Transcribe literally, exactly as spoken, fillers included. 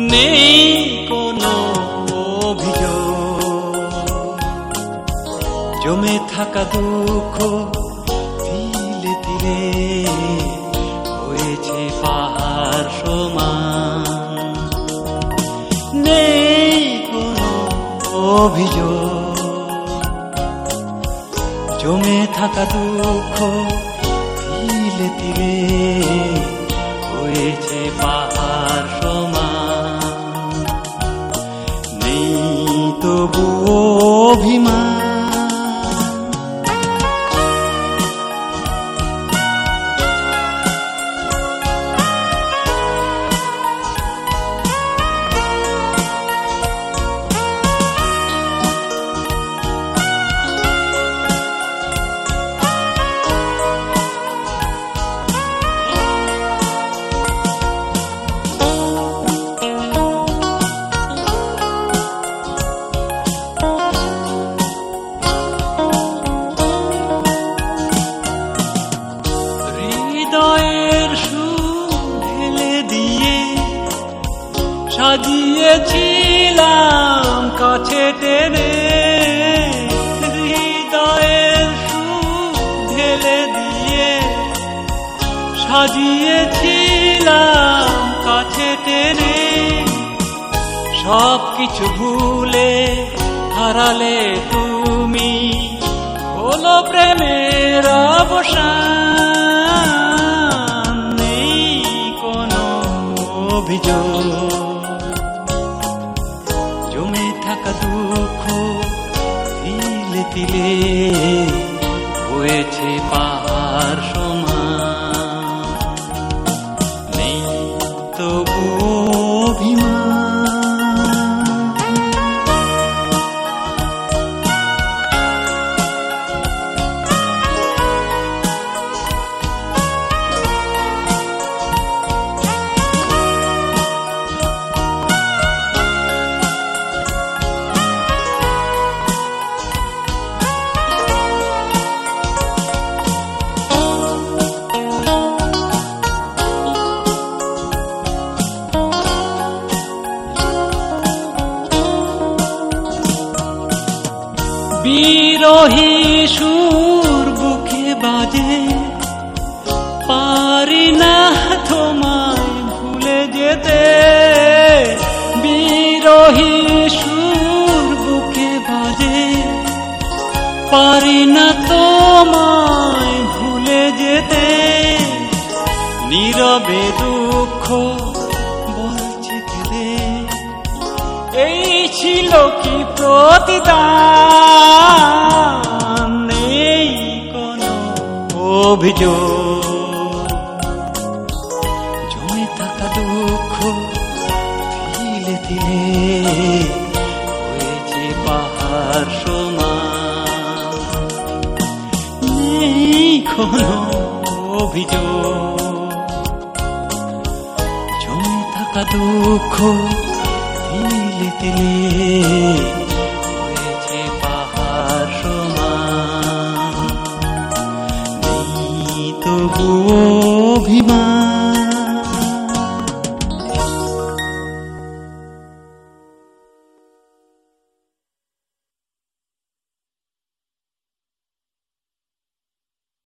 নেই কোনো অভিযোগ, জমে থাকা দুঃখ তিলে তিলে হয়েছে পাহাড় সমান। নেই কোনো অভিযোগ, জমে থাকা দুঃখ তিলে তিলে হয়েছে পাহাড় সমান। নেই তবু অভিমান, হৃদয়ের সুর ঢেলে দিয়ে সাজিয়েছিলাম কাছে টেনে। হৃদয়ের সুর ঢেলে দিয়ে সাজিয়েছিলাম কাছে টেনে। সব কিছু ভুলে হারালে তুমি, হলো প্রেমের অবসান। নেই কোনো অভিযোগ, জমে থাকা দুঃখ তিলে তিলে হয়েছে পাহাড় সমান। নেই তবু অভিমান, বিরহী সুর বুকে বাজে, পারি না তোমায় ভুলে যেতে। বিরহী সুর বুকে বাজে, পারি না তোমায় ভুলে যেতে। নীরবে দুঃখ বলছে কেঁদে, এই ছিল কি প্রতিদান। নেই কোনো অভিযোগ, জমে থাকা দুঃখ তিলে তিলে হয়েছে পাহাড় সমান। নেই কোনো অভিযোগ, জমে থাকা দুঃখ তিলে তিলে হয়েছে পাহাড় সমান। নেই তবু অভিমান।